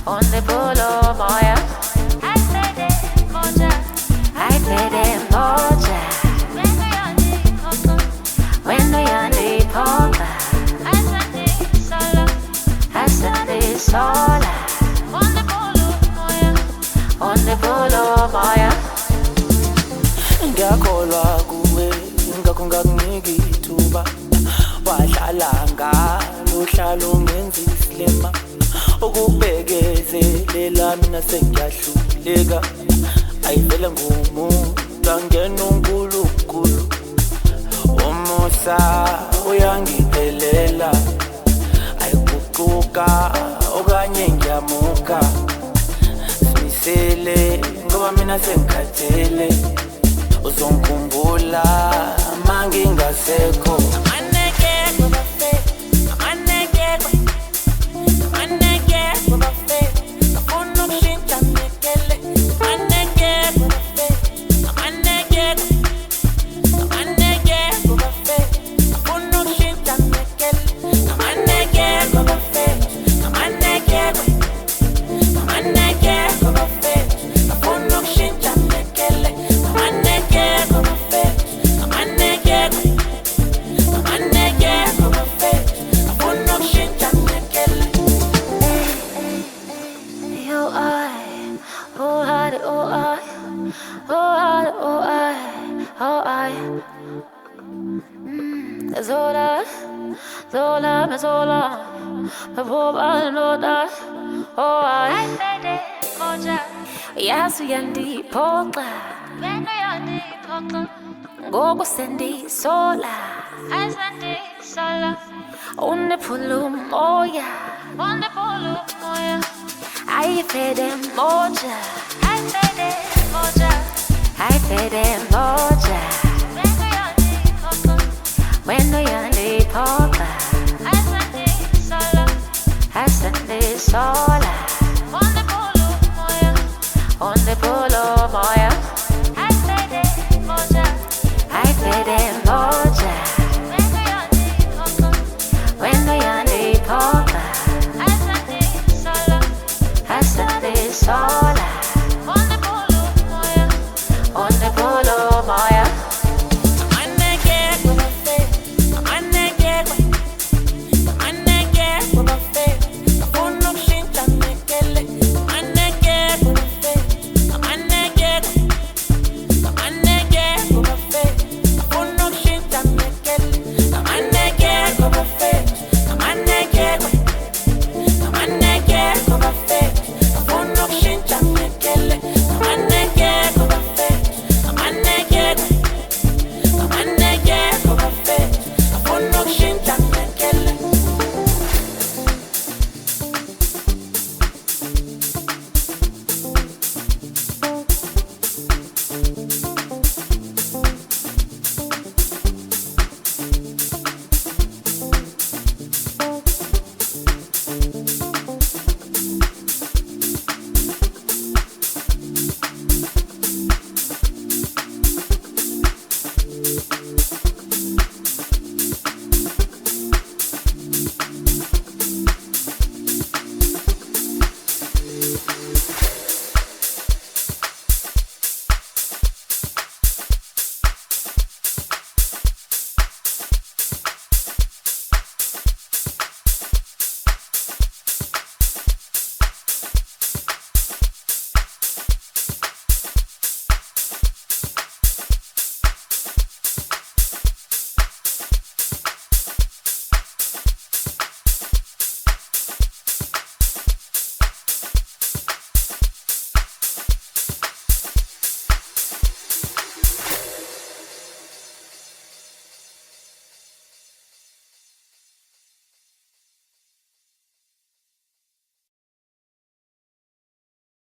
on the polo moja. Aj vede moja, when we on the poker, asante sola, on the polo moja. Ngiyakholwa kuwe ngakho ngakunika ithuba wahlala ngalo hlalo ngenza isilema ukubekezelela mina sengiyahluleka ayivele ngumuntu angena uNkulunkulu umusa uyangiphelela ayiguquka okanye ngiyamuka simisele ngoba mina sengikhathele uzongikhumbula mangingasekho Zola, me boba no da, oh I fede moja. Yasu yandi poka, vendo yandi poka. Gogo sendi sola, asante sola. On the pulu moya, I fede moja, I fede moja, I fede moja. Vendo yandi poka. Asante sola, on the polo moja. I fede moja, when we on the poker. Asante sola.